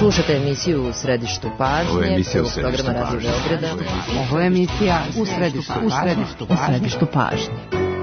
Slušate emisiju U središtu pažnje. Ovo je emisija U središtu programa Radio Beograda. Ovo je emisija U središtu pažnje.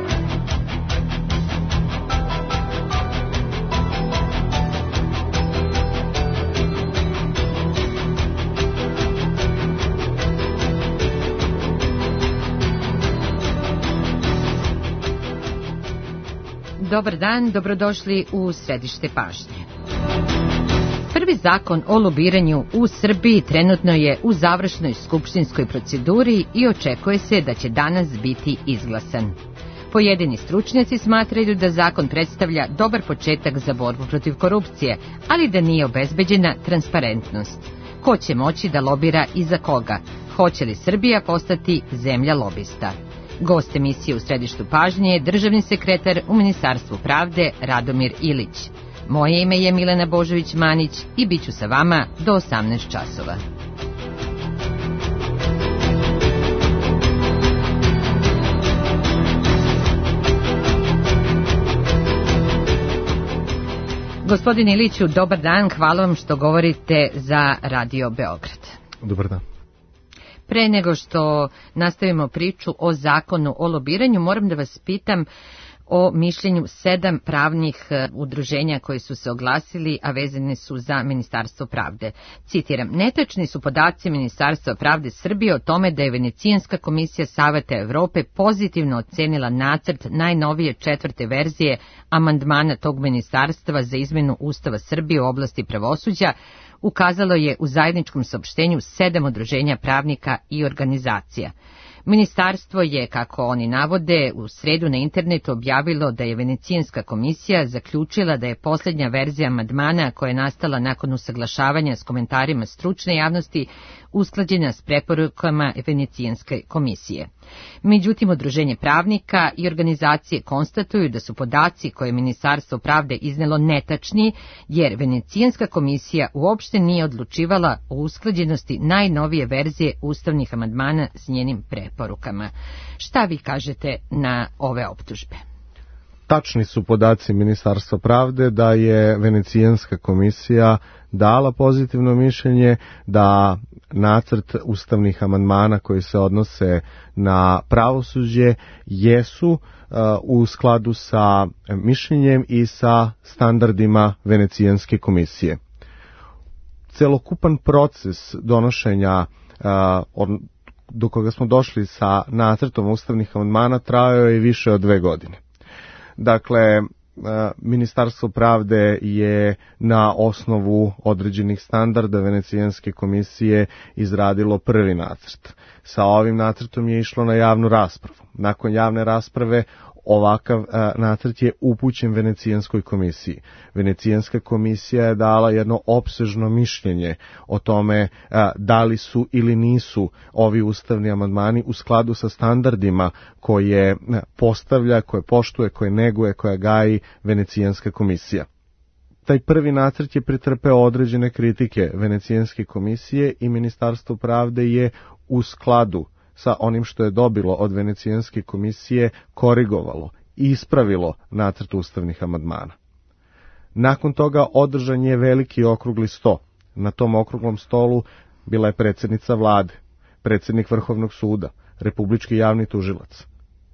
Dobar dan, dobrodošli u središte pažnje. Prvi zakon o lobiranju u Srbiji trenutno je u završnoj skupštinskoj proceduri i očekuje se da će danas biti izglasan. Pojedini stručnjaci smatraju da zakon predstavlja dobar početak za borbu protiv korupcije, ali da nije obezbeđena transparentnost. Ko će moći da lobira i za koga? Hoće li Srbija postati zemlja lobista? Gost emisije U središtu pažnje je državni sekretar u Ministarstvu pravde Radomir Ilić. Moje ime je Milena Božović-Manić i bit ću sa vama do 18 časova. Gospodine Iliću, dobar dan, hvala vam što govorite za Radio Beograd. Dobar dan. Pre nego što nastavimo priču o zakonu o lobiranju, moram da vas pitam o mišljenju 7 pravnih udruženja koji su se oglasili, a vezani su za Ministarstvo pravde. Citiram, netačni su podaci Ministarstva pravde Srbije o tome da je Venecijanska komisija Saveta Evrope pozitivno ocenila nacrt najnovije 4. verzije amandmana tog ministarstva za izmenu Ustava Srbije u oblasti pravosuđa, ukazalo je u zajedničkom saopštenju 7 udruženja pravnika i organizacija. Ministarstvo je, kako oni navode, u sredu na internetu objavilo da je Venecijanska komisija zaključila da je posljednja verzija amandmana koja je nastala nakon usaglašavanja s komentarima stručne javnosti usklađena s preporukama Venecijanske komisije. Međutim, udruženje pravnika i organizacije konstatuju da su podaci koje je Ministarstvo pravde iznelo netačni, jer Venecijanska komisija uopšte nije odlučivala o usklađenosti najnovije verzije ustavnih amandmana s njenim preporukama. Šta vi kažete na ove optužbe? Tačni su podaci Ministarstva pravde da je Venecijanska komisija dala pozitivno mišljenje, da nacrt ustavnih amandmana koji se odnose na pravosuđe jesu u skladu sa mišljenjem i sa standardima Venecijanske komisije. Celokupan proces donošenja do koga smo došli sa nacrtom ustavnih amandmana trajao je više od 2 godine. Dakle, Ministarstvo pravde je na osnovu određenih standarda Venecijanske komisije izradilo prvi nacrt. Sa ovim nacrtom je išlo na javnu raspravu. Nakon javne rasprave ovakav nacrt je upućen Venecijanskoj komisiji. Venecijanska komisija je dala jedno opsežno mišljenje o tome da li su ili nisu ovi ustavni amandmani u skladu sa standardima koje postavlja, koje poštuje, koje neguje, koje gaji Venecijanska komisija. Taj prvi nacrt je pretrpeo određene kritike Venecijanske komisije i Ministarstvo pravde je u skladu sa onim što je dobilo od Venecijanske komisije korigovalo i ispravilo nacrt ustavnih amandmana. Nakon toga održan je veliki okrugli sto. Na tom okruglom stolu bila je predsjednica vlade, predsjednik Vrhovnog suda, republički javni tužilac.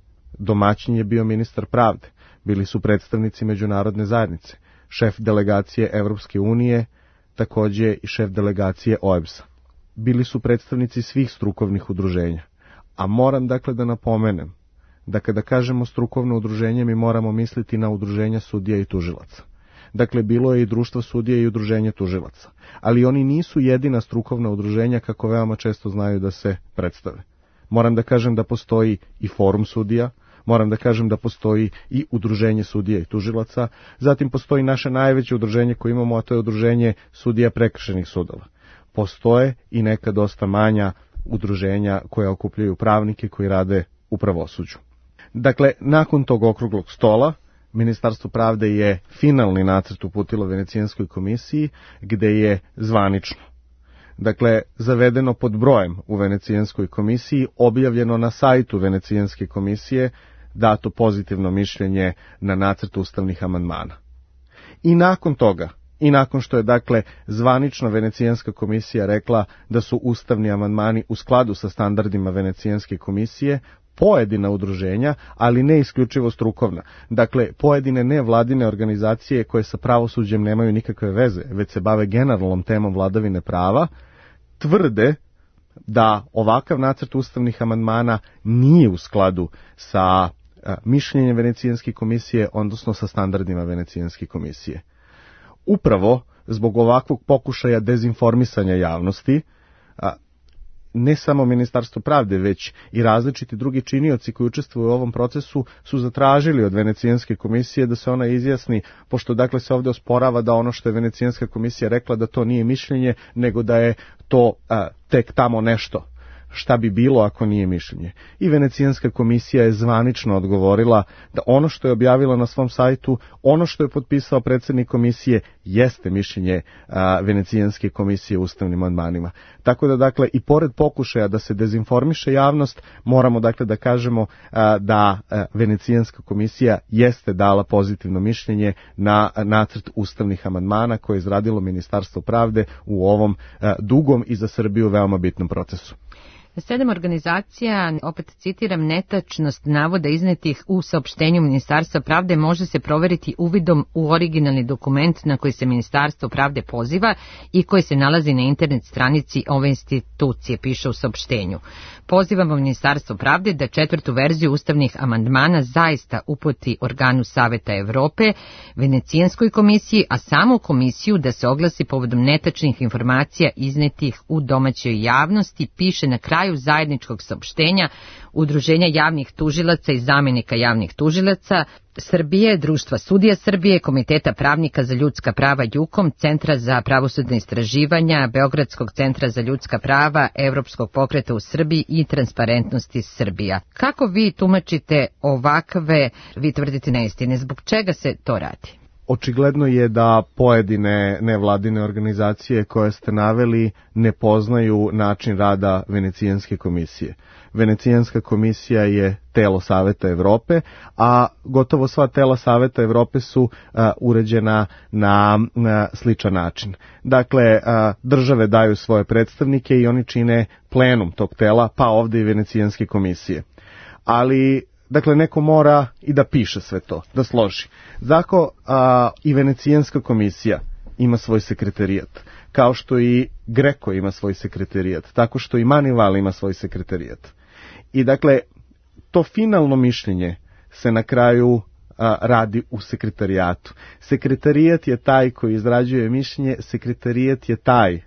Domaćin je bio ministar pravde, bili su predstavnici međunarodne zajednice, šef delegacije Evropske unije, također i šef delegacije OEBS-a. Bili su predstavnici svih strukovnih udruženja. A moram dakle da napomenem da kada kažemo strukovno udruženje mi moramo misliti na udruženja sudija i tužilaca. Dakle, bilo je i društvo sudija i udruženje tužilaca. Ali oni nisu jedina strukovna udruženja kako veoma često znaju da se predstave. Moram da kažem da postoji i forum sudija, moram da kažem da postoji i udruženje sudija i tužilaca, zatim postoji naše najveće udruženje koje imamo, a to je udruženje sudija prekršajnih sudova. Postoje i neka dosta manja udruženja koje okupljaju pravnike koji rade u pravosuđu. Dakle, nakon tog okruglog stola, Ministarstvo pravde je finalni nacrt uputilo Venecijanskoj komisiji, gde je zvanično, dakle, zavedeno pod brojem u Venecijanskoj komisiji, objavljeno na sajtu Venecijanske komisije, dato pozitivno mišljenje na nacrt ustavnih amandmana. I nakon toga i nakon što je dakle zvanično Venecijanska komisija rekla da su ustavni amandmani u skladu sa standardima Venecijanske komisije, pojedina udruženja, ali ne isključivo strukovna. Dakle, pojedine nevladine organizacije koje sa pravosuđem nemaju nikakve veze, već se bave generalnom temom vladavine prava, tvrde da ovakav nacrt ustavnih amandmana nije u skladu sa mišljenjem Venecijanske komisije, odnosno sa standardima Venecijanske komisije. Upravo zbog ovakvog pokušaja dezinformisanja javnosti, ne samo Ministarstvo pravde, već i različiti drugi činioci koji učestvuju u ovom procesu su zatražili od Venecijanske komisije da se ona izjasni, pošto dakle se ovdje osporava da ono što je Venecijanska komisija rekla da to nije mišljenje, nego da je to tek tamo nešto. Šta bi bilo ako nije mišljenje? I Venecijanska komisija je zvanično odgovorila da ono što je objavila na svom sajtu, ono što je potpisao predsjednik komisije, jeste mišljenje Venecijanske komisije u ustavnim amandmanima. Tako da dakle i pored pokušaja da se dezinformiše javnost, moramo dakle da kažemo da Venecijanska komisija jeste dala pozitivno mišljenje na nacrt ustavnih amandmana koje je izradilo Ministarstvo pravde u ovom dugom i za Srbiju veoma bitnom procesu. 7 organizacija, opet citiram, netačnost navoda iznetih u saopštenju Ministarstva pravde može se proveriti uvidom u originalni dokument na koji se Ministarstvo pravde poziva i koji se nalazi na internet stranici ove institucije, piše u saopštenju. Pozivamo Ministarstvo pravde da 4. verziju ustavnih amandmana zaista uputi organu Saveta Evrope, Venecijanskoj komisiji, a samu komisiju da se oglasi povodom netačnih informacija iznetih u domaćoj javnosti, piše na kraju zajedničkog saopštenja Udruženja javnih tužilaca i zamjenika javnih tužilaca Srbije, Društva sudija Srbije, Komiteta pravnika za ljudska prava JUKOM, Centra za pravosudne istraživanja, Beogradskog centra za ljudska prava, Evropskog pokreta u Srbiji i Transparentnosti Srbija. Kako vi tumačite ovakve, vi tvrdite neistine, zbog čega se to radi? Očigledno je da pojedine nevladine organizacije koje ste naveli ne poznaju način rada Venecijanske komisije. Venecijanska komisija je telo Saveta Evrope, a gotovo sva tela Saveta Evrope su uređena na sličan način. Dakle, države daju svoje predstavnike i oni čine plenum tog tela, pa ovdje i Venecijanske komisije. Ali dakle, neko mora i da piše sve to, da složi. Zato i Venecijanska komisija ima svoj sekretarijat, kao što i Greko ima svoj sekretarijat, tako što i Manival ima svoj sekretarijat. I dakle, to finalno mišljenje se na kraju radi u sekretarijatu. Sekretarijat je taj koji izrađuje mišljenje, sekretarijat je taj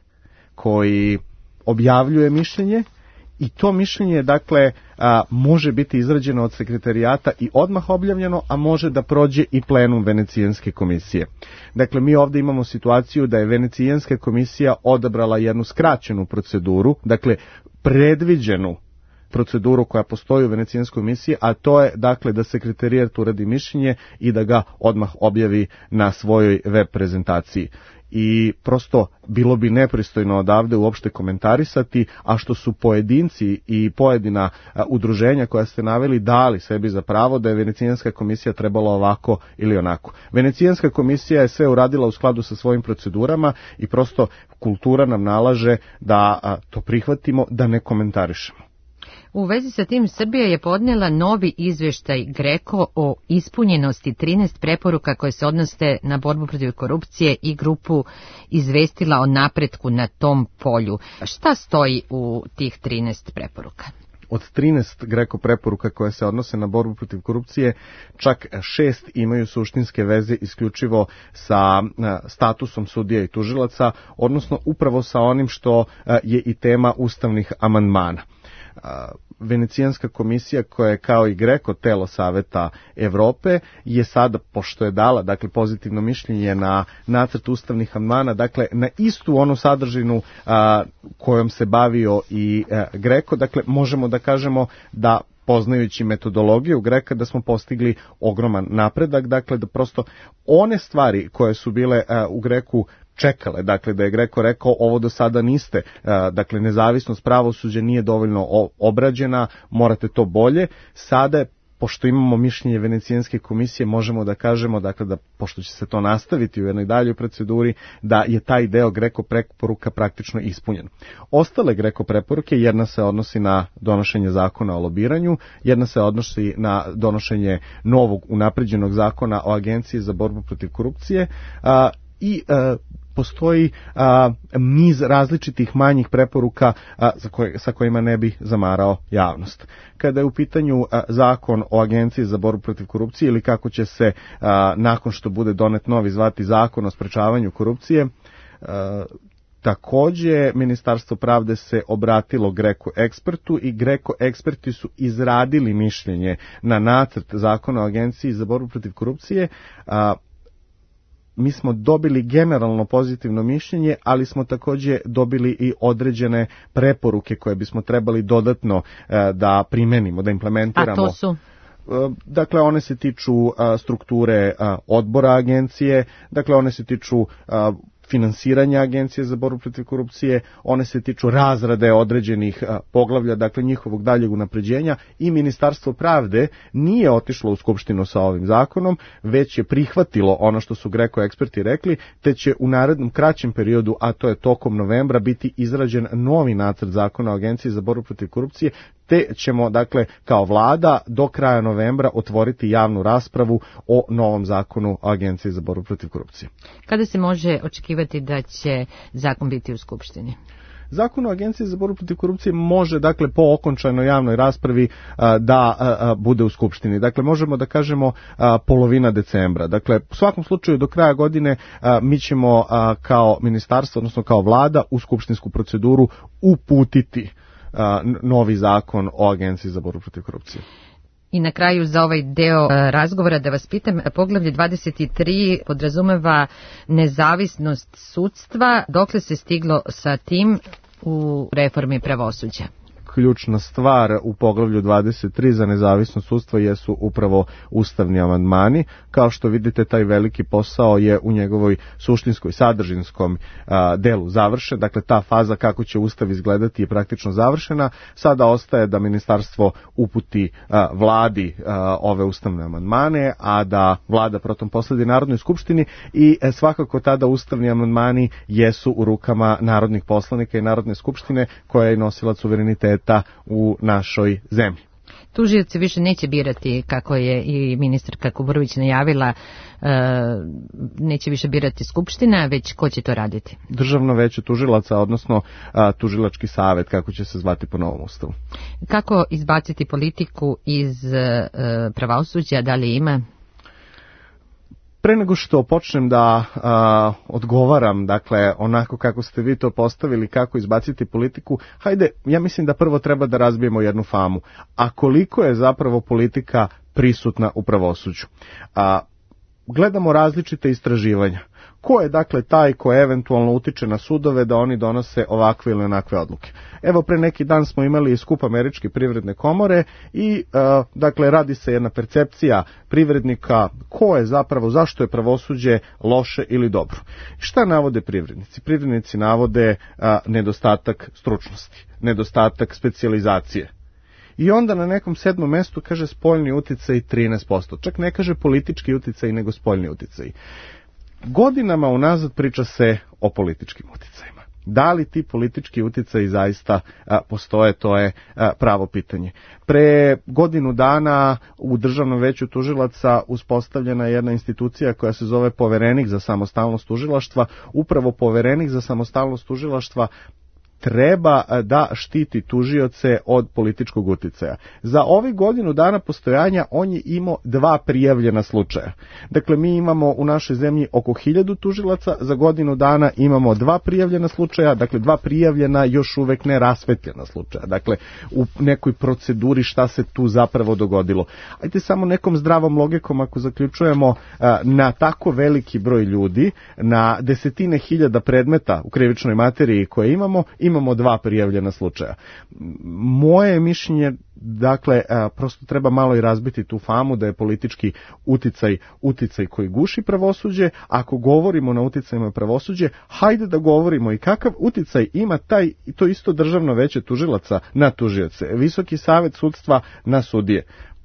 koji objavljuje mišljenje, i to mišljenje, dakle, može biti izrađeno od sekretarijata i odmah objavljeno, a može da prođe i plenum Venecijanske komisije. Dakle, mi ovdje imamo situaciju da je Venecijanska komisija odabrala jednu skraćenu proceduru, dakle, predviđenu proceduru koja postoji u Venecijanskoj komisiji, a to je, dakle, da sekretarijat uradi mišljenje i da ga odmah objavi na svojoj web prezentaciji. I prosto bilo bi nepristojno odavde uopšte komentarisati, a što su pojedinci i pojedina udruženja koja ste naveli dali sebi za pravo da je Venecijanska komisija trebala ovako ili onako. Venecijanska komisija je sve uradila u skladu sa svojim procedurama i prosto kultura nam nalaže da to prihvatimo, da ne komentarišemo. U vezi sa tim Srbija je podnijela novi izvještaj GRECO o ispunjenosti 13 preporuka koje se odnose na borbu protiv korupcije i grupu izvestila o napretku na tom polju. Šta stoji u tih 13 preporuka? Od 13 GRECO preporuka koje se odnose na borbu protiv korupcije, čak 6 imaju suštinske veze isključivo sa statusom sudija i tužilaca, odnosno upravo sa onim što je i tema ustavnih amandmana. Venecijanska komisija, koja je kao i GRECO telo Saveta Evrope, je sada, pošto je dala, dakle, pozitivno mišljenje na nacrt ustavnih amandmana, dakle, na istu onu sadržinu kojom se bavio i GRECO, dakle, možemo da kažemo da poznajući metodologiju GRECO da smo postigli ogroman napredak, dakle, da prosto one stvari koje su bile u GRECO čekale, dakle da je GRECO rekao ovo do sada niste, dakle nezavisnost pravosuđa nije dovoljno obrađena, morate to bolje, sada je pošto imamo mišljenje Venecijanske komisije, možemo da kažemo, dakle, da pošto će se to nastaviti u jednoj daljoj proceduri, da je taj deo GRECO preporuka praktično ispunjen. Ostale GRECO preporuke, jedna se odnosi na donošenje zakona o lobiranju, jedna se odnosi na donošenje novog unapređenog zakona o Agenciji za borbu protiv korupcije i postoji niz različitih manjih preporuka sa kojima ne bi zamarao javnost. Kada je u pitanju zakon o Agenciji za borbu protiv korupcije ili kako će se nakon što bude donet novi zvati zakon o sprečavanju korupcije, takođe Ministarstvo pravde se obratilo GRECO ekspertu i GRECO eksperti su izradili mišljenje na nacrt zakona o Agenciji za borbu protiv korupcije. Mi smo dobili generalno pozitivno mišljenje, ali smo takođe dobili i određene preporuke koje bismo trebali dodatno da primenimo, da implementiramo. A to su? Dakle, one se tiču strukture odbora agencije, dakle, one se tiču finansiranja Agencije za borbu protiv korupcije, one se tiču razrade određenih poglavlja, dakle njihovog daljeg unapređenja, i Ministarstvo pravde nije otišlo u Skupštinu sa ovim zakonom, već je prihvatilo ono što su GRECO eksperti rekli, te će u narednom kraćem periodu, a to je tokom novembra, biti izrađen novi nacrt zakona o Agenciji za borbu protiv korupcije, te ćemo, dakle, kao vlada do kraja novembra otvoriti javnu raspravu o novom zakonu o Agenciji za borbu protiv korupcije. Kada se može očekivati da će zakon biti u Skupštini? Zakon o Agenciji za borbu protiv korupcije može, dakle, po okončanoj javnoj raspravi da bude u Skupštini. Dakle, možemo da kažemo polovina decembra. Dakle, u svakom slučaju do kraja godine mi ćemo kao ministarstvo, odnosno kao vlada, u skupštinsku proceduru uputiti novi zakon o Agenciji za borbu protiv korupcije. I na kraju za ovaj deo razgovora da vas pitam, poglavlje 23 podrazumeva nezavisnost sudstva. Dokle se stiglo sa tim u reformi pravosuđa? Ključna stvar u poglavlju 23 za nezavisno sudstvo jesu upravo ustavni amandmani. Kao što vidite, taj veliki posao je u njegovoj suštinskoj, sadržinskom delu završen. Dakle, ta faza kako će ustav izgledati je praktično završena. Sada ostaje da ministarstvo uputi vladi ove ustavne amandmane, a da vlada potom posledi Narodnoj skupštini i svakako tada ustavni amandmani jesu u rukama narodnih poslanika i Narodne skupštine, koja je nosilac suvereniteta u našoj zemlji. Tužioci više neće birati, kako je i ministarka Kuburović najavila, neće više birati Skupština, već ko će to raditi? Državno veće tužilaca, odnosno tužilački savet, kako će se zvati po novom ustavu. Kako izbaciti politiku iz pravosuđa, da li ima? Pre nego što počnem da odgovaram, dakle, onako kako ste vi to postavili, kako izbaciti politiku, hajde, ja mislim da prvo treba da razbijemo jednu famu. A koliko je zapravo politika prisutna u pravosuđu? Gledamo različite istraživanja. Ko je, dakle, taj ko eventualno utiče na sudove da oni donose ovakve ili onakve odluke? Evo, pre neki dan smo imali skup Američke privredne komore i, dakle, radi se jedna percepcija privrednika ko je zapravo, zašto je pravosuđe loše ili dobro. Šta navode privrednici? Privrednici navode nedostatak stručnosti, nedostatak specijalizacije. I onda na nekom 7. mestu kaže spoljni uticaj 13%. Čak ne kaže politički uticaj, nego spoljni uticaj. Godinama unazad priča se o političkim uticajima. Da li ti politički uticaji zaista postoje, to je pravo pitanje. Pre godinu dana u Državnom veću tužilaca uspostavljena je jedna institucija koja se zove Poverenik za samostalnost tužilaštva. Upravo Poverenik za samostalnost tužilaštva treba da štiti tužioce od političkog uticaja. Za ovih godinu dana postojanja on je imao 2 prijavljena slučaja. Dakle, mi imamo u našoj zemlji oko 1000 tužilaca, za godinu dana imamo 2 prijavljena slučaja, dakle 2 prijavljena još uvek ne rasvetljena slučaja. Dakle, u nekoj proceduri šta se tu zapravo dogodilo. Ajde samo nekom zdravom logikom, ako zaključujemo na tako veliki broj ljudi, na desetine hiljada predmeta u krivičnoj materiji koje imamo 2 prijavljena slučaja. Moje mišljenje, dakle, prosto treba malo i razbiti tu famu da je politički uticaj koji guši pravosuđe. Ako govorimo na uticajima pravosuđe, hajde da govorimo i kakav uticaj ima to isto Državno veće tužilaca na tužioce, Visoki savet sudstva na sudije.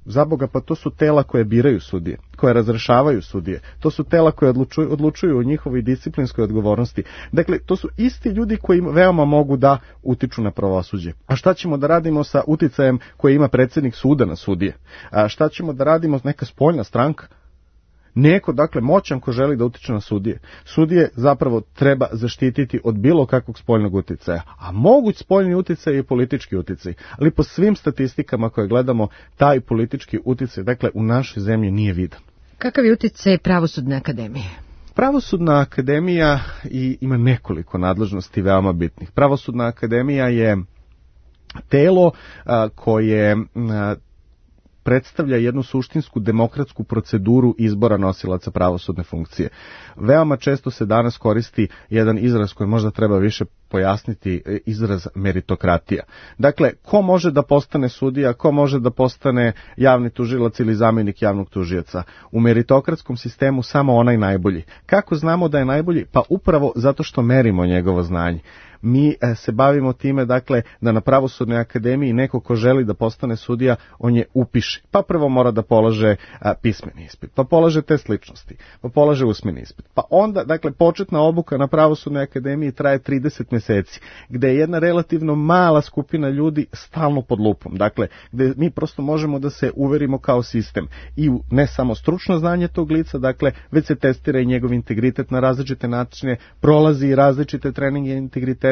za Boga, pa to su tela koje biraju sudije, koje razrešavaju sudije, to su tela koje odlučuju o njihovoj disciplinskoj odgovornosti. Dakle, to su isti ljudi koji veoma mogu da utiču na pravosuđe. A šta ćemo da radimo sa uticajem koji ima predsjednik suda na sudije? A šta ćemo da radimo s neka spoljna stranka? Neko, dakle, moćan ko želi da utiče na sudije. Sudije zapravo treba zaštititi od bilo kakvog spoljnog uticaja. A moguć spoljni uticaj je politički uticaj. Ali po svim statistikama koje gledamo, taj politički uticaj, dakle, u našoj zemlji nije vidan. Kakav je uticaj Pravosudne akademije? Pravosudna akademija ima nekoliko nadležnosti veoma bitnih. Pravosudna akademija je telo koje predstavlja jednu suštinsku demokratsku proceduru izbora nosilaca pravosudne funkcije. Veoma često se danas koristi jedan izraz koji možda treba više pojasniti, izraz meritokratija. Dakle, ko može da postane sudija, ko može da postane javni tužilac ili zamjenik javnog tužioca? U meritokratskom sistemu samo onaj najbolji. Kako znamo da je najbolji? Pa upravo zato što merimo njegovo znanje. Mi se bavimo time, dakle, da na Pravosudnoj akademiji neko ko želi da postane sudija, on je upiše. Pa prvo mora da polaže pismeni ispit, pa polaže test ličnosti, pa polaže usmeni ispit. Pa onda, dakle, početna obuka na Pravosudnoj akademiji traje 30 mjeseci, gde je jedna relativno mala skupina ljudi stalno pod lupom. Dakle, gde mi prosto možemo da se uverimo kao sistem i u ne samo stručno znanje tog lica, dakle, već se testira i njegov integritet na različite načine, prolazi i različite treninge integriteta.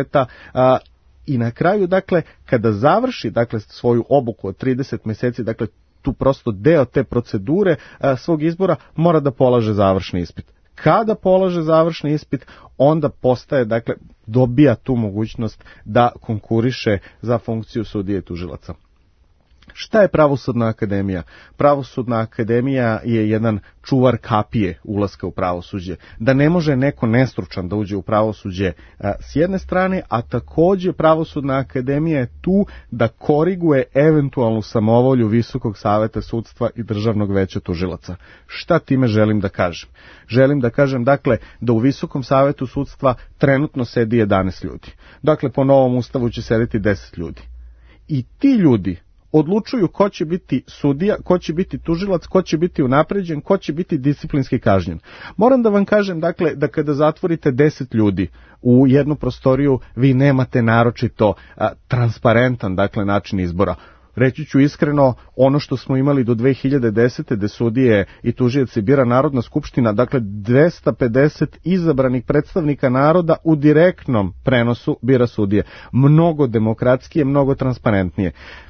I na kraju, dakle, kada završi, dakle, svoju obuku od 30 mjeseci, dakle, tu prosto deo te procedure svog izbora mora da polaže završni ispit. Kada polaže završni ispit, onda postaje, dakle, dobija tu mogućnost da konkuriše za funkciju sudije i tužilaca. Šta je Pravosudna akademija? Pravosudna akademija je jedan čuvar kapije ulaska u pravosuđe. Da ne može neko nestručan da uđe u pravosuđe s jedne strane, a također Pravosudna akademija je tu da koriguje eventualnu samovolju Visokog saveta sudstva i Državnog veća tužilaca. Šta time želim da kažem? Želim da kažem, dakle, da u Visokom savetu sudstva trenutno sedi 11 ljudi. Dakle, po novom ustavu će sediti 10 ljudi. I ti ljudi odlučuju ko će biti sudija, ko će biti tužilac, ko će biti unapređen, ko će biti disciplinski kažnjen. Moram da vam kažem, dakle, da kada zatvorite 10 ljudi u jednu prostoriju, vi nemate naročito transparentan, dakle, način izbora. Reći ću iskreno, ono što smo imali do 2010. gde sudije i tužioci bira Narodna skupština, dakle 250 izabranih predstavnika naroda u direktnom prenosu bira sudije. Mnogo demokratskije, mnogo transparentnije.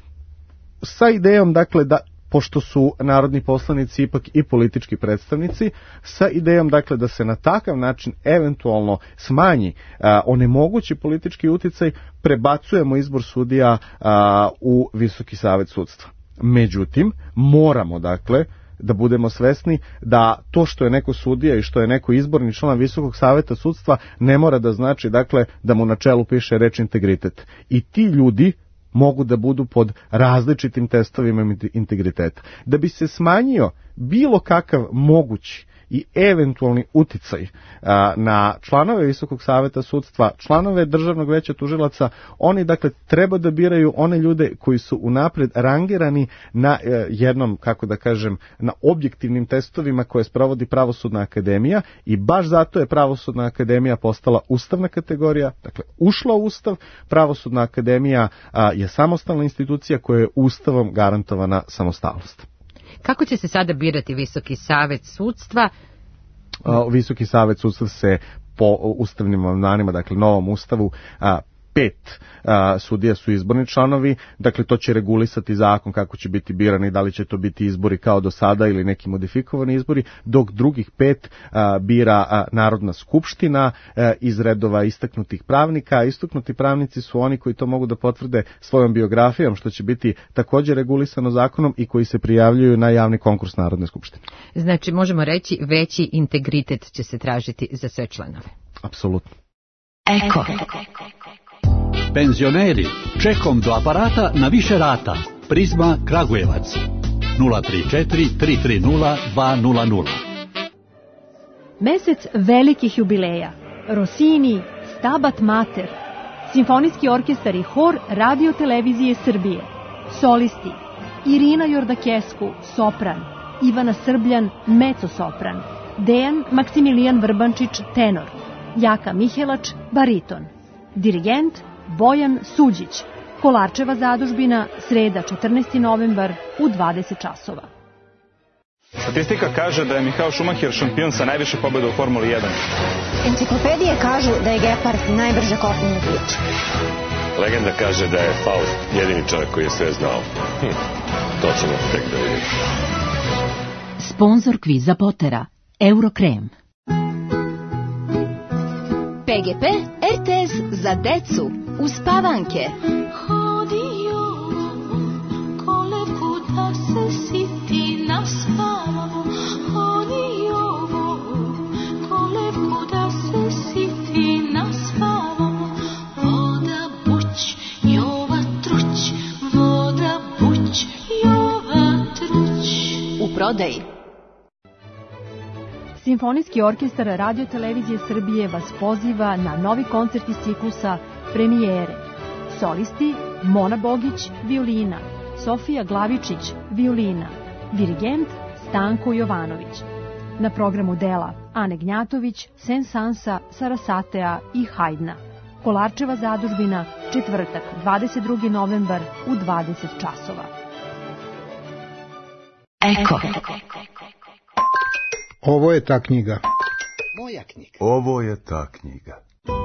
Sa idejom, dakle, da, pošto su narodni poslanici ipak i politički predstavnici, sa idejom, dakle, da se na takav način eventualno smanji, onemogući politički uticaj, prebacujemo izbor sudija u Visoki savet sudstva. Međutim, moramo, dakle, da budemo svesni da to što je neko sudija i što je neko izborni član Visokog saveta sudstva ne mora da znači, dakle, da mu na čelu piše reč integritet. I ti ljudi mogu da budu pod različitim testovima integriteta. Da bi se smanjio bilo kakav mogući i eventualni uticaj na članove Visokog saveta sudstva, članove Državnog veća tužilaca, oni, dakle, treba da biraju one ljude koji su unapred rangirani na jednom, kako da kažem, na objektivnim testovima koje sprovodi Pravosudna akademija, i baš zato je Pravosudna akademija postala ustavna kategorija, dakle, ušla u Ustav. Pravosudna akademija je samostalna institucija koja je Ustavom garantovana samostalnost. Kako će se sada birati Visoki savet sudstva? Visoki savet sudstva se po ustavnim amandmanima, dakle novom ustavu, 5 sudija su izborni članovi, dakle to će regulisati zakon kako će biti birani, da li će to biti izbori kao do sada ili neki modifikovani izbori, dok drugih 5 bira Narodna skupština iz redova istaknutih pravnika. Istaknuti pravnici su oni koji to mogu da potvrde svojom biografijom, što će biti također regulisano zakonom, i koji se prijavljuju na javni konkurs Narodne skupštine. Znači, možemo reći, veći integritet će se tražiti za sve članove. Apsolutno. Eko. Penzioneri, čekom do aparata na više rata. Prizma Kragujevac 034 330 200. Mesec velikih jubileja. Rossini, Stabat Mater, Simfonijski orkestar i hor Radio televizije Srbije, solisti Irina Jordakesku, sopran, Ivana Srbljan, mecosopran, Dejan Maksimilijan Vrbančić, tenor, Jaka Mihelač, bariton. Dirigent Bojan Suđić. Kolarčeva zadužbina, sreda 14. novembar u 20 časova. Statistika kaže da je Michael Schumacher šampion sa najviše pobjeda u Formuli 1. Enciklopedije kažu da je Gepard najbrža kopnena priča. Legenda kaže da je Faust jedini čovjek koji je sve znao. To ćemo tek da vidimo. Sponzor kviza Potera, Eurokrem. PGP RTS za decu, uspavanke. Hodio kolevku da se siti naspavamo. Hodio kolevku da se siti naspavamo. Voda buć, Jova truć, voda buć, Jova truć. U prodaji. Simfonijski orkestar Radio-televizije Srbije vas poziva na novi koncert iz ciklusa Premijere. Solisti Mona Bogić, violina, Sofija Glavičić, violina, dirigent Stanko Jovanović. Na programu dela Ane Gnjatović, Sensansa, Sarasatea i Hajdna. Kolarčeva zadužbina, četvrtak, 22. novembar u 20 časova. Eko. Ovo je ta knjiga. Moja knjiga. Ovo je ta knjiga.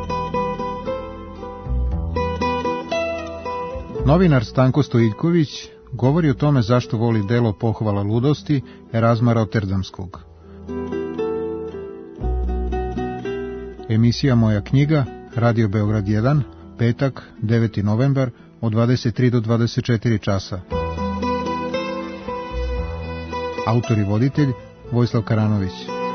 Novinar Stanko Stojiljković govori o tome zašto voli delo Pohvala ludosti Erazma Roterdamskog. Emisija Moja knjiga, Radio Beograd 1, petak, 9. novembar, od 23 do 24 časa. Autor i voditelj Vojislav Karanović.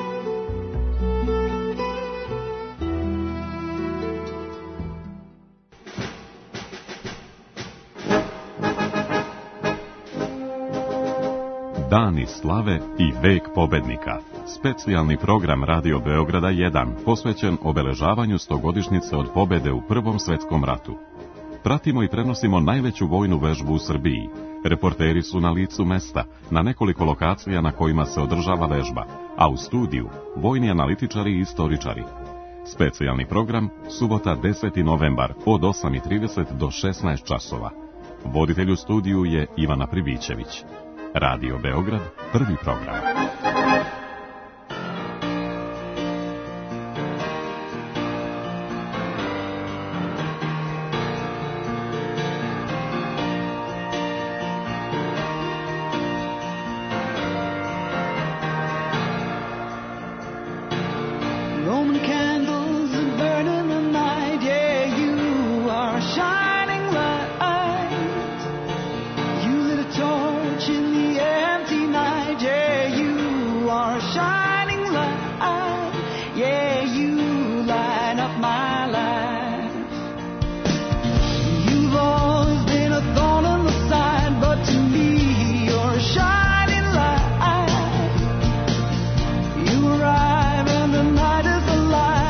Dani slave i vek pobednika. Specijalni program Radio Beograda 1 posvećen obeležavanju 100-godišnjice od pobede u Prvom svetskom ratu. Pratimo i prenosimo najveću vojnu vežbu u Srbiji. Reporteri su na licu mesta, na nekoliko lokacija na kojima se održava vežba, a u studiju vojni analitičari i istoričari. Specijalni program, subota 10. novembar od 8:30 do 16 časova. Voditelj u studiju je Ivana Pribićević. Radio Beograd, prvi program. Arrive and the night is alive.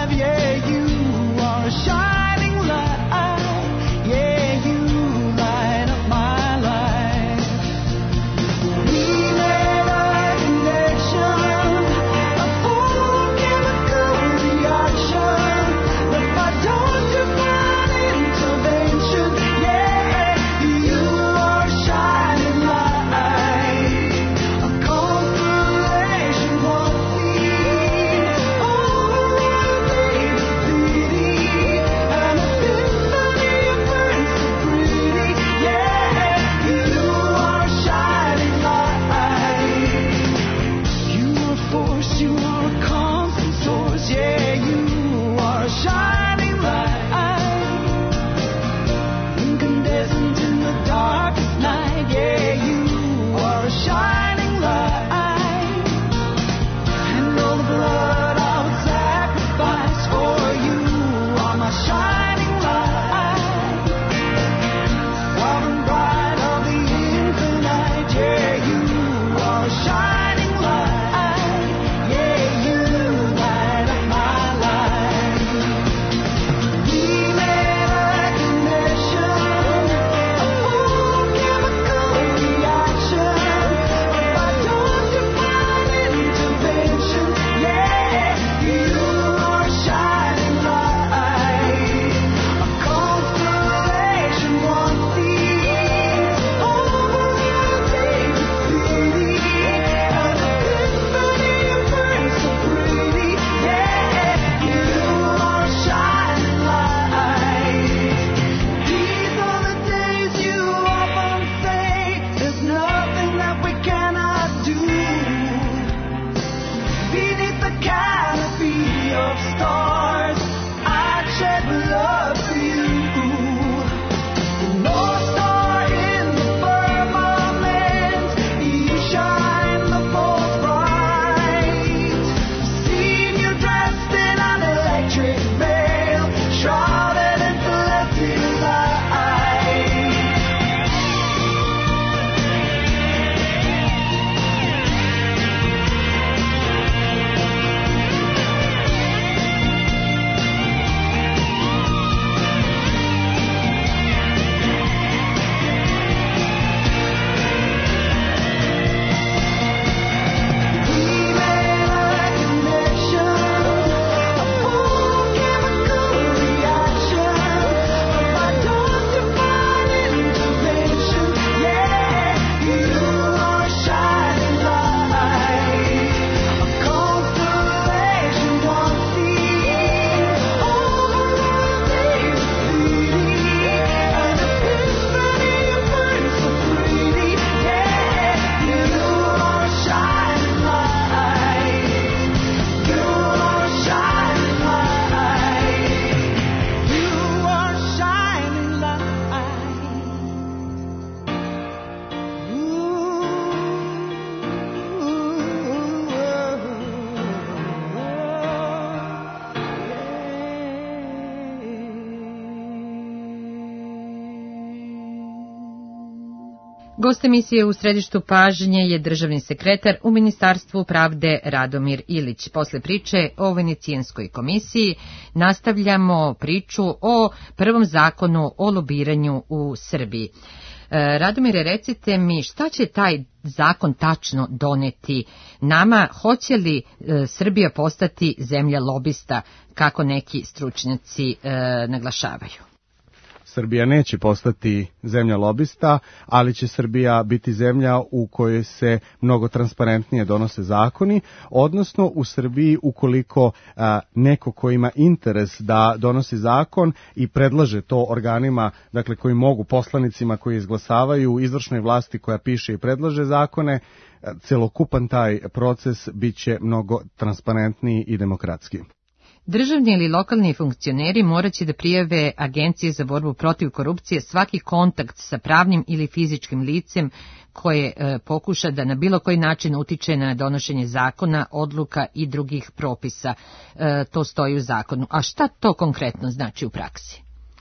Gost emisije u središtu pažnje je državni sekretar u Ministarstvu pravde Radomir Ilić. Posle priče o Venecijanskoj komisiji nastavljamo priču o prvom zakonu o lobiranju u Srbiji. Radomire, recite mi šta će taj zakon tačno doneti nama? Hoće li Srbija postati zemlja lobista, kako neki stručnjaci naglašavaju? Srbija neće postati zemlja lobista, ali će Srbija biti zemlja u kojoj se mnogo transparentnije donose zakoni, odnosno u Srbiji ukoliko neko ko ima interes da donosi zakon i predlaže to organima, dakle koji mogu, poslanicima koji izglasavaju, izvršnoj vlasti koja piše i predlaže zakone, celokupan taj proces bit će mnogo transparentniji i demokratski. Državni ili lokalni funkcioneri morat će da prijave Agenciji za borbu protiv korupcije svaki kontakt sa pravnim ili fizičkim licem koje pokuša da na bilo koji način utiče na donošenje zakona, odluka i drugih propisa. To stoji u zakonu. A šta to konkretno znači u praksi?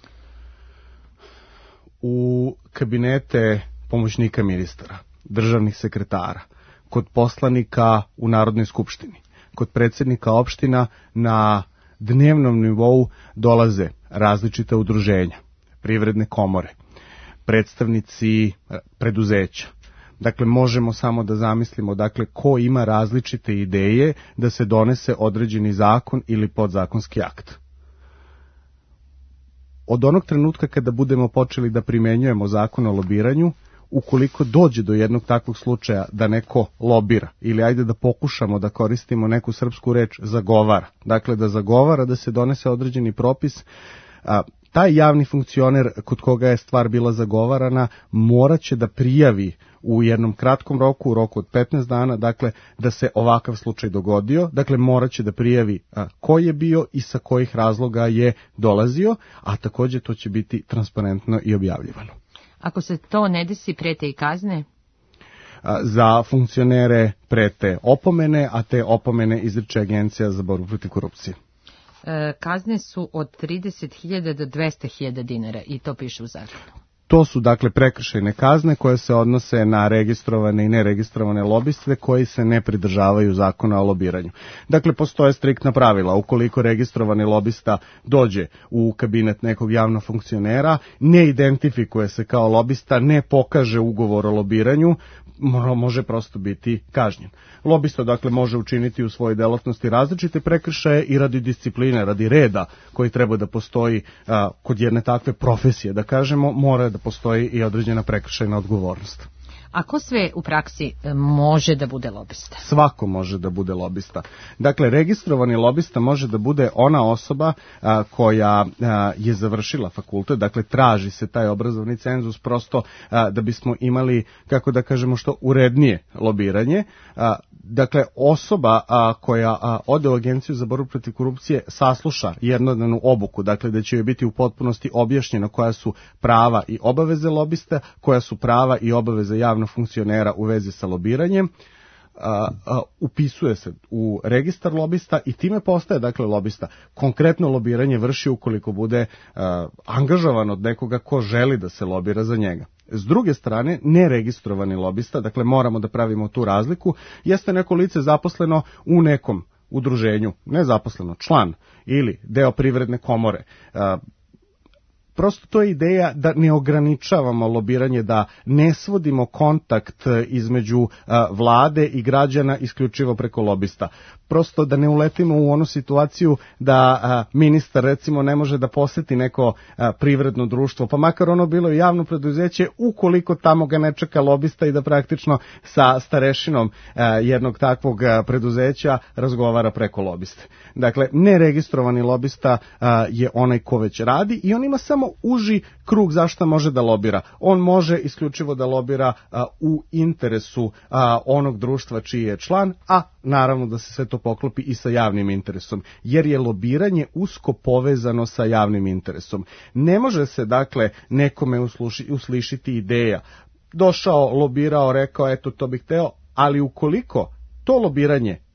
U kabinete pomoćnika ministara, državnih sekretara, kod poslanika u Narodnoj skupštini, kod predsjednika opština na dnevnom nivou dolaze različita udruženja, privredne komore, predstavnici preduzeća. Dakle, možemo samo da zamislimo ko ima različite ideje da se donese određeni zakon ili podzakonski akt. Od onog trenutka kada budemo počeli da primenjujemo zakon o lobiranju, ukoliko dođe do jednog takvog slučaja da neko lobira, ili ajde da pokušamo da koristimo neku srpsku reč, zagovara, dakle da zagovara da se donese određeni propis, taj javni funkcioner kod koga je stvar bila zagovarana morat će da prijavi u jednom kratkom roku, u roku od 15 dana, dakle da se ovakav slučaj dogodio, dakle morat će da prijavi ko je bio i sa kojih razloga je dolazio, a također to će biti transparentno i objavljivano. Ako se to ne desi, prete i kazne? Za funkcionere prete opomene, a te opomene izriče Agencija za borbu protiv korupcije. Kazne su od 30.000 do 200.000 dinara i to piše u zakonu. To su dakle prekršajne kazne koje se odnose na registrovane i neregistrovane lobiste koji se ne pridržavaju zakona o lobiranju. Dakle, postoje striktna pravila. Ukoliko registrovani lobista dođe u kabinet nekog javnog funkcionera, ne identifikuje se kao lobista, ne pokaže ugovor o lobiranju, može prosto biti kažnjen. Lobista dakle može učiniti u svojoj delatnosti različite prekršaje i radi discipline, radi reda koji treba da postoji kod jedne takve profesije, da kažemo, mora da postoji i određena prekršajna odgovornost. A ko sve u praksi može da bude lobista? Svako može da bude lobista. Dakle, registrovani lobista može da bude ona osoba koja je završila fakultet, dakle traži se taj obrazovni cenzus prosto da bismo imali, kako da kažemo, što urednije lobiranje. Dakle, osoba koja ode u Agenciju za borbu protiv korupcije sasluša jednodnevnu obuku, dakle da će joj biti u potpunosti objašnjeno koja su prava i obaveze lobista, koja su prava i obaveze javnog funkcionera u vezi sa lobiranjem, upisuje se u registar lobista i time postaje dakle lobista. Konkretno lobiranje vrši ukoliko bude angažovan od nekoga ko želi da se lobira za njega. S druge strane, neregistrovani lobista, dakle moramo da pravimo tu razliku, jeste neko lice zaposleno u nekom udruženju, nezaposleno, član ili deo privredne komore. Prosto to je ideja da ne ograničavamo lobiranje, da ne svodimo kontakt između vlade i građana isključivo preko lobista. Prosto da ne uletimo u onu situaciju da ministar recimo ne može da poseti neko privredno društvo, pa makar ono bilo i javno preduzeće, ukoliko tamo ga ne čeka lobista i da praktično sa starešinom jednog takvog preduzeća razgovara preko lobiste. Dakle, neregistrovani lobista je onaj ko već radi i on ima samo uži krug zašto može da lobira. On može isključivo da lobira u interesu onog društva čiji je član, a naravno da se sve to poklopi i sa javnim interesom, jer je lobiranje usko povezano sa javnim interesom. Ne može se dakle nekome uslišiti ideja, došao, lobirao, rekao eto to bih hteo, ali ukoliko to lobiranje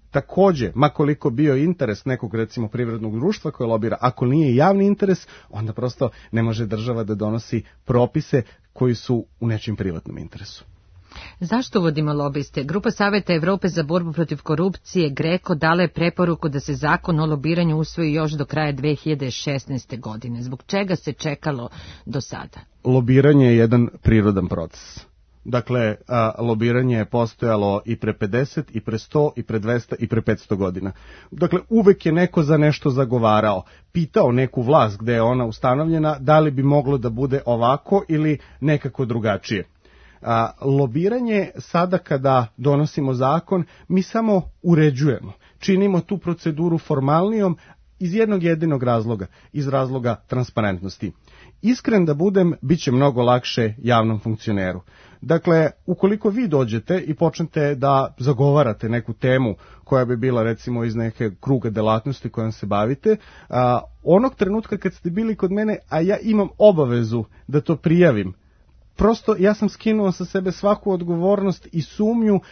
takođe, makoliko bio interes nekog recimo privrednog društva koje lobira, ako nije javni interes, onda prosto ne može država da donosi propise koji su u nečim privatnom interesu. Zašto uvodimo lobiste? Grupa Saveta Evrope za borbu protiv korupcije, GRECO, dala je preporuku da se zakon o lobiranju usvoji još do kraja 2016. godine. Zbog čega se čekalo do sada? Lobiranje je jedan prirodan proces. Dakle, lobiranje je postojalo i pre 50, i pre 100, i pre 200, i pre 500 godina. Dakle, uvek je neko za nešto zagovarao, pitao neku vlast gde je ona ustanovljena, da li bi moglo da bude ovako ili nekako drugačije. Lobiranje sada kada donosimo zakon, mi samo uređujemo, činimo tu proceduru formalnijom iz jednog jedinog razloga, iz razloga transparentnosti. Iskren da budem, bit će mnogo lakše javnom funkcioneru. Dakle, ukoliko vi dođete i počnete da zagovarate neku temu koja bi bila recimo iz neke kruga delatnosti kojom se bavite, onog trenutka kad ste bili kod mene, a ja imam obavezu da to prijavim, prosto ja sam skinuo sa sebe svaku odgovornost i sumnju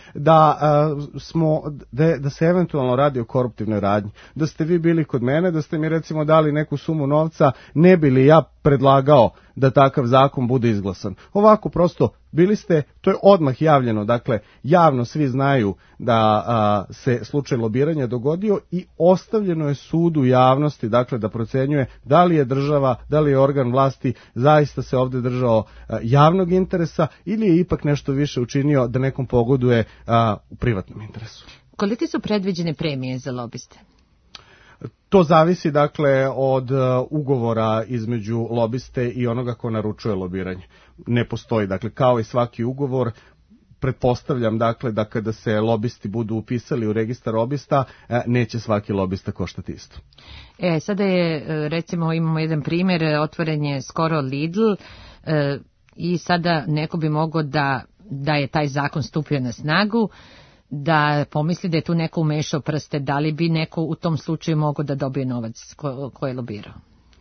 da se eventualno radi o koruptivnoj radnji. Da ste vi bili kod mene, da ste mi recimo dali neku sumu novca, ne bi li ja predlagao da takav zakon bude izglasan. Ovako prosto bili ste, to je odmah javljeno, dakle javno svi znaju da se slučaj lobiranja dogodio i ostavljeno je sudu javnosti, dakle da procenjuje da li je država, da li je organ vlasti zaista se ovde držao javnog interesa ili je ipak nešto više učinio da nekom pogoduje u privatnom interesu. Kolike su predviđene premije za lobiste? To zavisi dakle od ugovora između lobiste i onoga ko naručuje lobiranje. Ne postoji, dakle kao i svaki ugovor, pretpostavljam dakle da kada se lobisti budu upisali u registar lobista, neće svaki lobista koštati isto. Sada je, recimo imamo jedan primjer, otvoren je skoro Lidl i sada neko bi mogao da je taj zakon stupio na snagu, da pomisli da je tu neko umešao prste, da li bi neko u tom slučaju mogao da dobije novac ko je lobirao?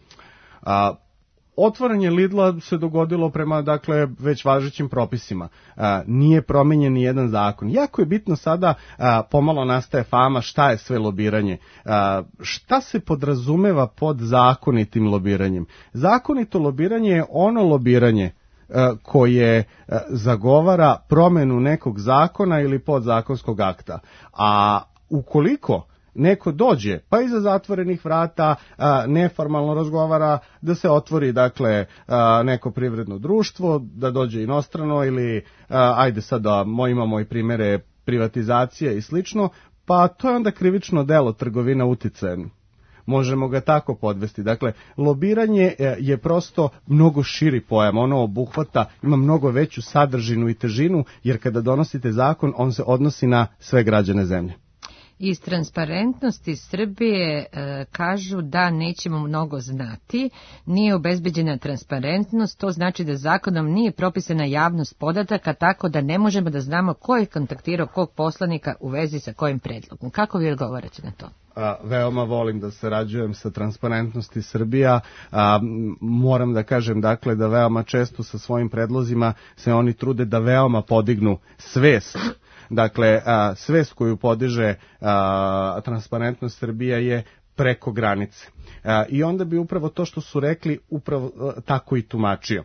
Otvaranje Lidla se dogodilo prema, dakle, već važećim propisima. Nije promenjen ni jedan zakon. Jako je bitno sada, pomalo nastaje fama šta je sve lobiranje. Šta se podrazumeva pod zakonitim lobiranjem? Zakonito lobiranje je ono lobiranje koje zagovara promenu nekog zakona ili podzakonskog akta. A ukoliko neko dođe, pa iza zatvorenih vrata neformalno razgovara da se otvori, dakle, neko privredno društvo, da dođe inostrano ili, ajde sad da imamo i primere privatizacije i slično, pa to je onda krivično delo trgovina uticajem. Možemo ga tako podvesti. Dakle, lobiranje je prosto mnogo širi pojam, ono obuhvata, ima mnogo veću sadržinu i težinu, jer kada donosite zakon, on se odnosi na sve građane zemlje. Iz Transparentnosti Srbije kažu da nećemo mnogo znati, nije obezbeđena transparentnost, to znači da zakonom nije propisana javnost podataka, tako da ne možemo da znamo ko je kontaktirao kog poslanika u vezi sa kojim predlogom. Kako vi odgovarate na to? Veoma volim da sarađujem sa Transparentnosti Srbija. Moram da kažem, dakle, da veoma često sa svojim predlozima se oni trude da veoma podignu svest. Dakle, svest koju podiže Transparentnost Srbija je preko granice. I onda bi upravo to što su rekli upravo tako i tumačio.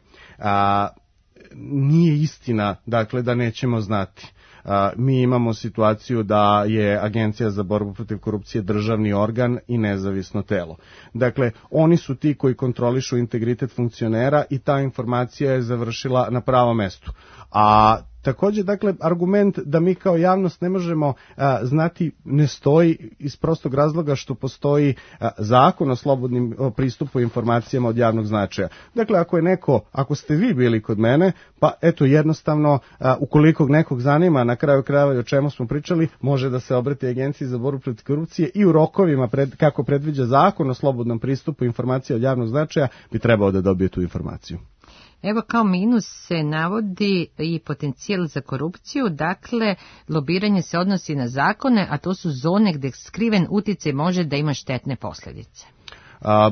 Nije istina, dakle, da nećemo znati. Mi imamo situaciju da je Agencija za borbu protiv korupcije državni organ i nezavisno telo. Dakle, oni su ti koji kontrolišu integritet funkcionera i ta informacija je završila na pravom mestu. A također, dakle, argument da mi kao javnost ne možemo znati ne stoji iz prostog razloga što postoji zakon o slobodnim pristupu informacijama od javnog značaja. Dakle, ako ste vi bili kod mene, pa eto jednostavno, ukoliko nekog zanima na kraju krajeva i o čemu smo pričali, može da se obrati Agenciji za borbu protiv korupcije i u rokovima kako predviđa zakon o slobodnom pristupu informacija od javnog značaja bi trebao da dobije tu informaciju. Evo, kao minus se navodi i potencijal za korupciju, dakle, lobiranje se odnosi na zakone, a to su zone gdje skriven uticaj može da ima štetne posljedice.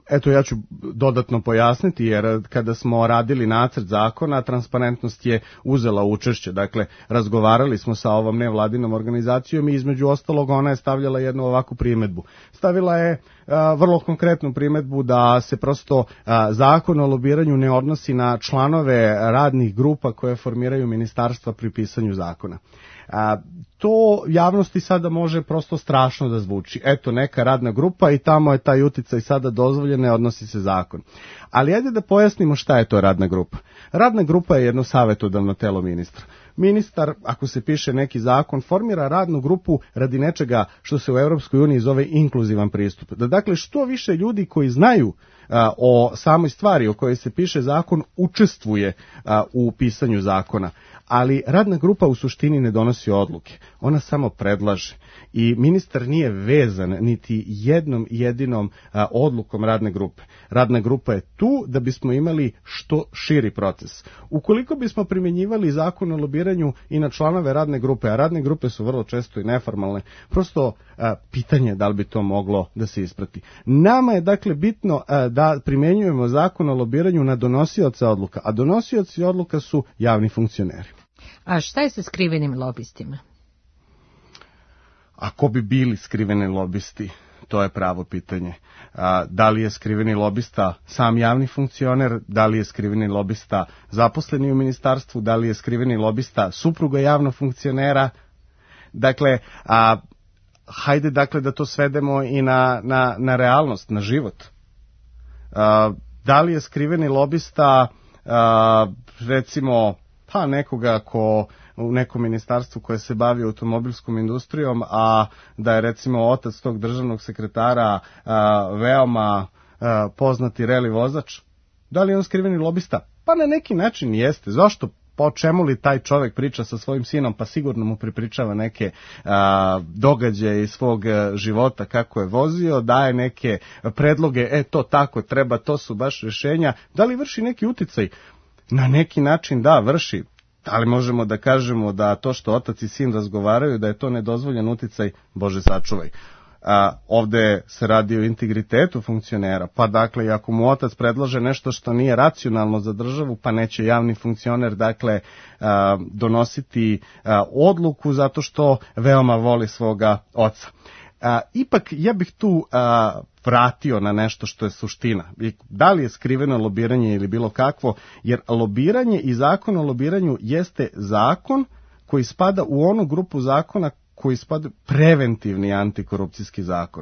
Eto, ja ću dodatno pojasniti, jer kada smo radili nacrt zakona, transparentnost je uzela učešće. Dakle, razgovarali smo sa ovom nevladinom organizacijom i između ostalog ona je stavljala jednu ovakvu primedbu. Stavila je vrlo konkretnu primedbu da se prosto zakon o lobiranju ne odnosi na članove radnih grupa koje formiraju ministarstva pri pisanju zakona. To javnosti sada može prosto strašno da zvuči. Eto, neka radna grupa i tamo je taj uticaj sada dozvoljen, ne odnosi se zakon. Ali ajde da pojasnimo šta je to radna grupa. Radna grupa je jedno savjetodavno telo ministra. Ministar, ako se piše neki zakon, formira radnu grupu radi nečega što se u Europskoj uniji zove inkluzivan pristup. Da, dakle, što više ljudi koji znaju o samoj stvari o kojoj se piše zakon učestvuje u pisanju zakona. Ali radna grupa u suštini ne donosi odluke, ona samo predlaže i ministar nije vezan niti jednom jedinom odlukom radne grupe. Radna grupa je tu da bismo imali što širi proces. Ukoliko bismo primjenjivali zakon o lobiranju i na članove radne grupe, a radne grupe su vrlo često i neformalne, prosto pitanje da li bi to moglo da se isprati. Nama je dakle bitno da primjenjujemo zakon o lobiranju na donosioca odluka, a donosioci odluka su javni funkcioneri. A šta je sa skrivenim lobistima? Ako bi bili skriveni lobisti, to je pravo pitanje. Da li je skriveni lobista sam javni funkcioner, da li je skriveni lobista zaposleni u ministarstvu, da li je skriveni lobista supruga javnog funkcionera? Dakle, hajde dakle da to svedemo i na realnost, na život. Da li je skriveni lobista recimo nekoga ko u nekom ministarstvu koje se bavi automobilskom industrijom, a da je recimo otac tog državnog sekretara veoma poznati reli vozač? Da li je on skriveni lobista? Pa na neki način jeste. Zašto? Po čemu li taj čovjek priča sa svojim sinom, pa sigurno mu pripričava neke događaje iz svog života kako je vozio, daje neke predloge, to tako treba, to su baš rješenja. Da li vrši neki uticaj? Na neki način da, vrši. Da li možemo da kažemo da to što otac i sin razgovaraju, da je to nedozvoljen uticaj? Bože sačuvaj. Ovde se radi o integritetu funkcionera, pa dakle, ako mu otac predlaže nešto što nije racionalno za državu, pa neće javni funkcioner dakle donositi odluku zato što veoma voli svoga oca. Ipak ja bih tu vratio na nešto što je suština. Da li je skriveno lobiranje ili bilo kakvo, jer lobiranje i zakon o lobiranju jeste zakon koji spada u onu grupu zakona koji spada preventivni antikorupcijski zakon.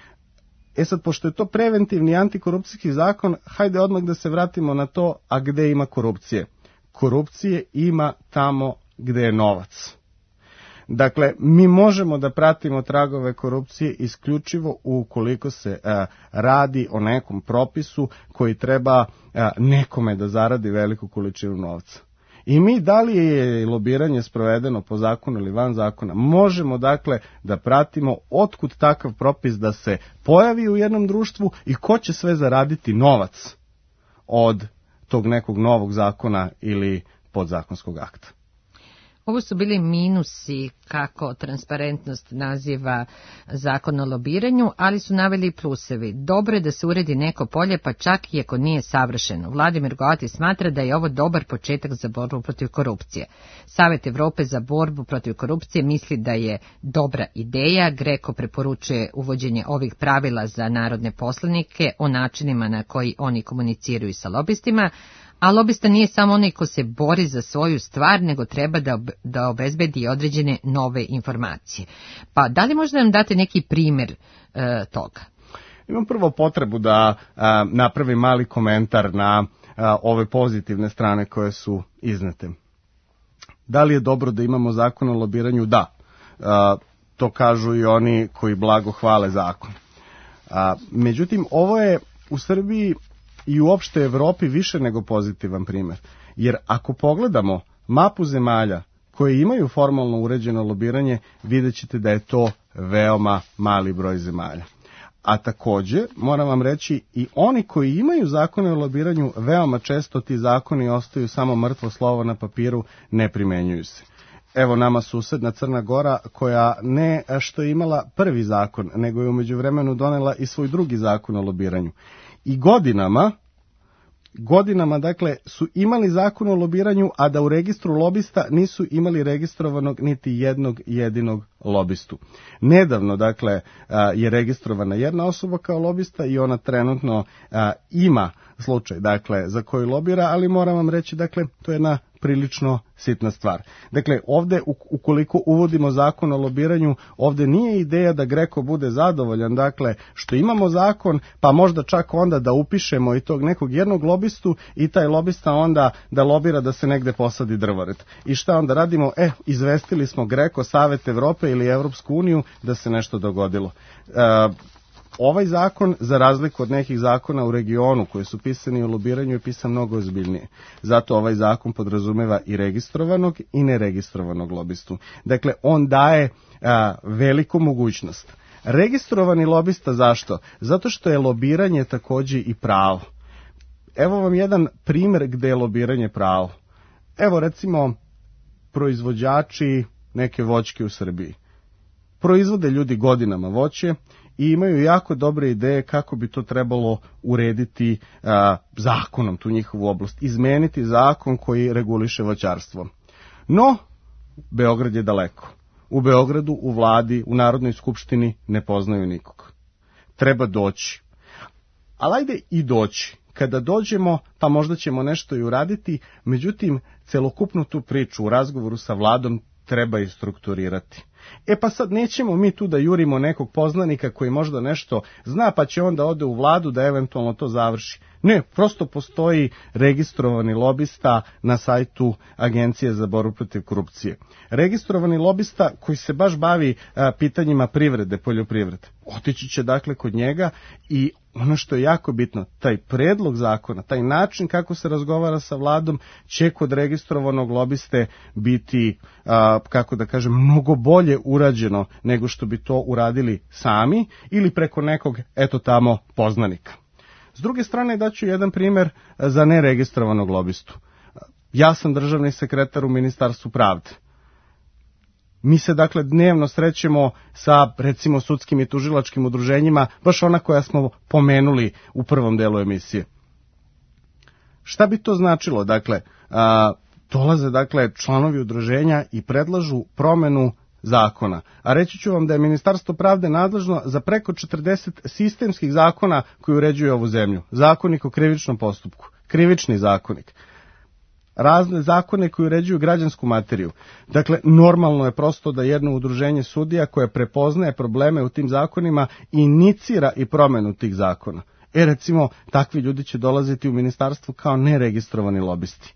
Sad, pošto je to preventivni antikorupcijski zakon, hajde odmah da se vratimo na to, a gde ima korupcije? Korupcije ima tamo gde je novac. Dakle, mi možemo da pratimo tragove korupcije isključivo ukoliko se radi o nekom propisu koji treba nekome da zaradi veliku količinu novca. I mi, da li je lobiranje sprovedeno po zakonu ili van zakona, možemo dakle da pratimo otkud takav propis da se pojavi u jednom društvu i ko će sve zaraditi novac od tog nekog novog zakona ili podzakonskog akta. Ovo su bili minusi kako transparentnost naziva zakon o lobiranju, ali su naveli plusevi. Dobro je da se uredi neko polje, pa čak i ako nije savršeno. Vladimir Goati smatra da je ovo dobar početak za borbu protiv korupcije. Savjet Evrope za borbu protiv korupcije misli da je dobra ideja. Greko preporučuje uvođenje ovih pravila za narodne poslanike o načinima na koji oni komuniciraju sa lobistima, a lobista nije samo onaj ko se bori za svoju stvar, nego treba da obezbedi određene nove informacije. Pa da li možda nam date neki primjer toga? Imam prvo potrebu da napravim mali komentar na ove pozitivne strane koje su iznete. Da li je dobro da imamo zakon o lobiranju? Da. To kažu i oni koji blago hvale zakon. Međutim, ovo je u Srbiji i uopšte Evropi više nego pozitivan primjer. Jer ako pogledamo mapu zemalja koje imaju formalno uređeno lobiranje, vidjet ćete da je to veoma mali broj zemalja. A također, moram vam reći, i oni koji imaju zakone o lobiranju, veoma često ti zakoni ostaju samo mrtvo slovo na papiru, ne primenjuju se. Evo nama susedna Crna Gora, koja ne što je imala prvi zakon, nego je u međuvremenu donela i svoj drugi zakon o lobiranju. i godinama dakle su imali zakon o lobiranju, a da u registru lobista nisu imali registrovanog niti jednog jedinog lobistu. Nedavno dakle je registrovana jedna osoba kao lobista i ona trenutno ima slučaj dakle za koji lobira, ali moram vam reći dakle to je jedna prilično sitna stvar. Dakle, ovdje ukoliko uvodimo zakon o lobiranju, ovdje nije ideja da GRECO bude zadovoljan, dakle, što imamo zakon, pa možda čak onda da upišemo i tog nekog jednog lobistu i taj lobista onda da lobira da se negde posadi drvored. I šta onda radimo? Izvestili smo GRECO, Savet Evrope ili Evropsku uniju da se nešto dogodilo. Ovaj zakon, za razliku od nekih zakona u regionu koji su pisani o lobiranju, je pisan mnogo ozbiljnije. Zato ovaj zakon podrazumeva i registrovanog i neregistrovanog lobistu. Dakle, on daje veliku mogućnost. Registrovani lobista zašto? Zato što je lobiranje također i pravo. Evo vam jedan primjer gdje je lobiranje pravo. Evo recimo proizvođači neke voćke u Srbiji. Proizvode ljudi godinama voće i imaju jako dobre ideje kako bi to trebalo urediti zakonom, tu njihovu oblast, izmeniti zakon koji reguliše voćarstvo. No, Beograd je daleko. U Beogradu, u vladi, u Narodnoj skupštini ne poznaju nikog. Treba doći. Ali ajde i doći. Kada dođemo, pa možda ćemo nešto i uraditi, međutim, celokupnu tu priču u razgovoru sa vladom treba i strukturirati. Pa sad nećemo mi tu da jurimo nekog poznanika koji možda nešto zna, pa će onda ode u vladu da eventualno to završi. Ne, prosto postoji registrovani lobista na sajtu Agencije za borbu protiv korupcije. Registrovani lobista koji se baš bavi pitanjima privrede, poljoprivrede. Otići će dakle kod njega i ono što je jako bitno, taj predlog zakona, taj način kako se razgovara sa vladom će kod registrovanog lobiste biti, kako da kažem, mnogo bolje urađeno nego što bi to uradili sami ili preko nekog tamo poznanika. S druge strane daću jedan primjer za neregistrovanog lobistu. Ja sam državni sekretar u Ministarstvu pravde. Mi se dakle dnevno srećemo sa recimo sudskim i tužilačkim udruženjima, baš ona koja smo pomenuli u prvom delu emisije. Šta bi to značilo? Dakle, dolaze dakle članovi udruženja i predlažu promenu zakona. A reći ću vam da je Ministarstvo pravde nadležno za preko 40 sistemskih zakona koji uređuju ovu zemlju. Zakonik o krivičnom postupku, krivični zakonik, razne zakone koji uređuju građansku materiju. Dakle, normalno je prosto da jedno udruženje sudija koje prepoznaje probleme u tim zakonima inicira i promenu tih zakona. Recimo, takvi ljudi će dolaziti u ministarstvo kao neregistrovani lobisti.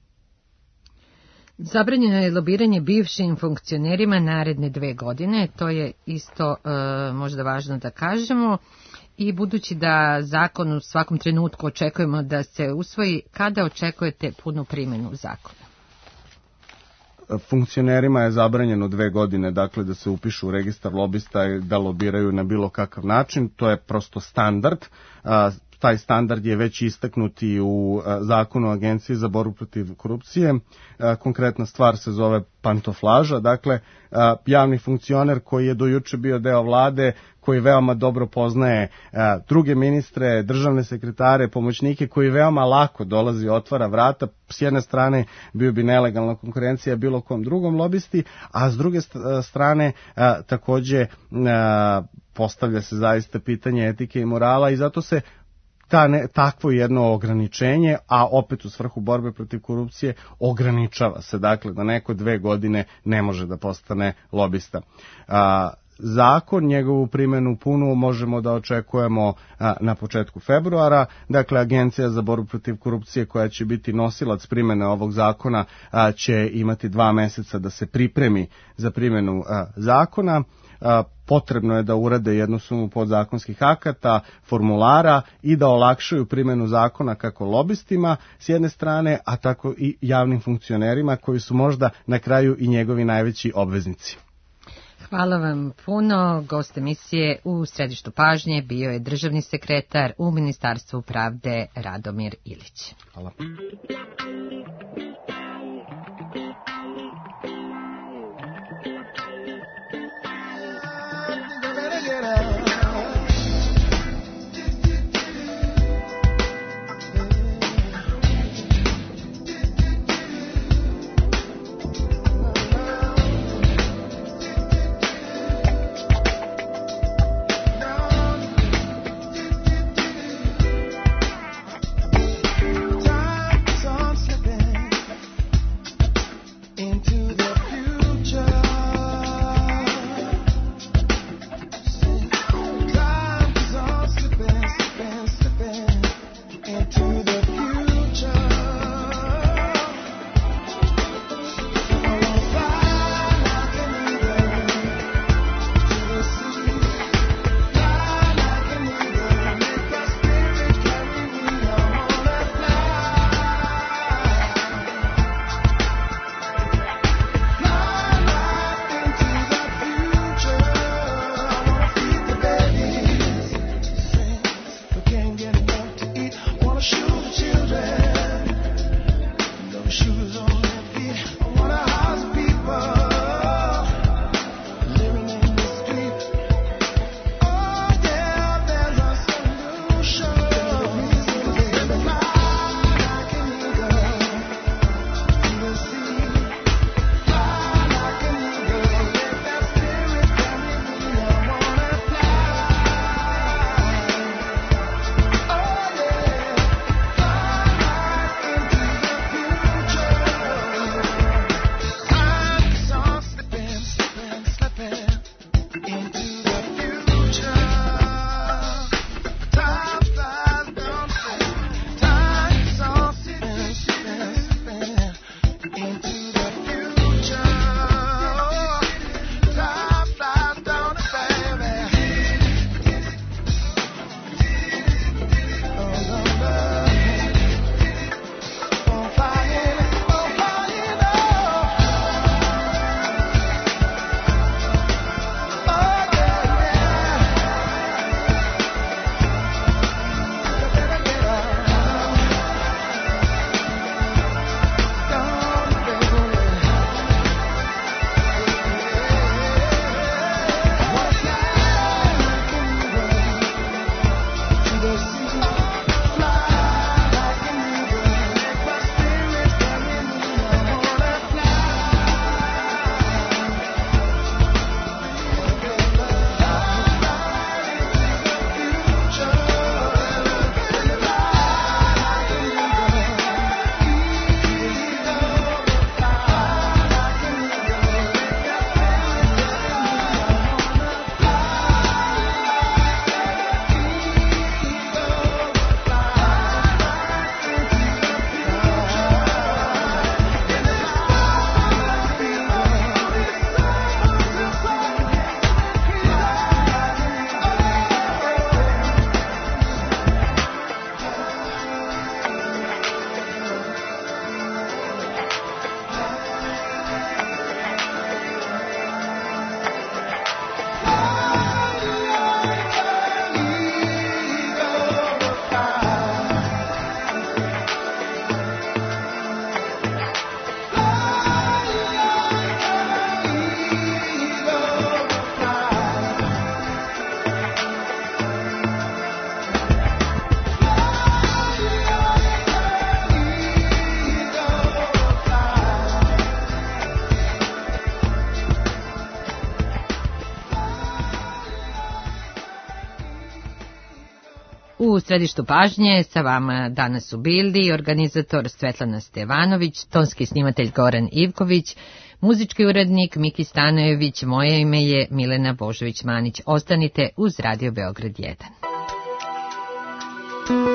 Zabranjeno je lobiranje bivšim funkcionerima naredne 2 godine, to je isto možda važno da kažemo. I budući da zakon u svakom trenutku očekujemo da se usvoji, kada očekujete punu primjenu zakona? Funkcionerima je zabranjeno 2 godine, dakle da se upišu u registar lobista i da lobiraju na bilo kakav način, to je prosto standard. Taj standard je već istaknuti u zakonu o Agenciji za borbu protiv korupcije. Konkretna stvar se zove pantoflaža, dakle javni funkcioner koji je do juče bio deo vlade, koji veoma dobro poznaje druge ministre, državne sekretare, pomoćnike, koji veoma lako dolazi, otvara vrata. S jedne strane bio bi nelegalna konkurencija bilo kom drugom lobisti, a s druge strane također postavlja se zaista pitanje etike i morala i zato se takvo jedno ograničenje, a opet u svrhu borbe protiv korupcije, ograničava se, dakle, da neko 2 godine ne može da postane lobista. Zakon, njegovu primjenu punu možemo da očekujemo na početku februara. Dakle, Agencija za borbu protiv korupcije koja će biti nosilac primjene ovog zakona će imati 2 mjeseca da se pripremi za primjenu zakona. Potrebno je da urade jednu sumu podzakonskih akata, formulara i da olakšaju primjenu zakona kako lobistima s jedne strane, a tako i javnim funkcionerima koji su možda na kraju i njegovi najveći obveznici. Hvala vam puno. Gost emisije u središtu pažnje bio je državni sekretar u Ministarstvu pravde Radomir Ilić. Hvala. središtu pažnje sa vama danas su bili organizator Svetlana Stevanović, tonski snimatelj Goran Ivković, muzički urednik Miki Stanojević, moje ime je Milena Božović-Manić. Ostanite uz Radio Beograd 1.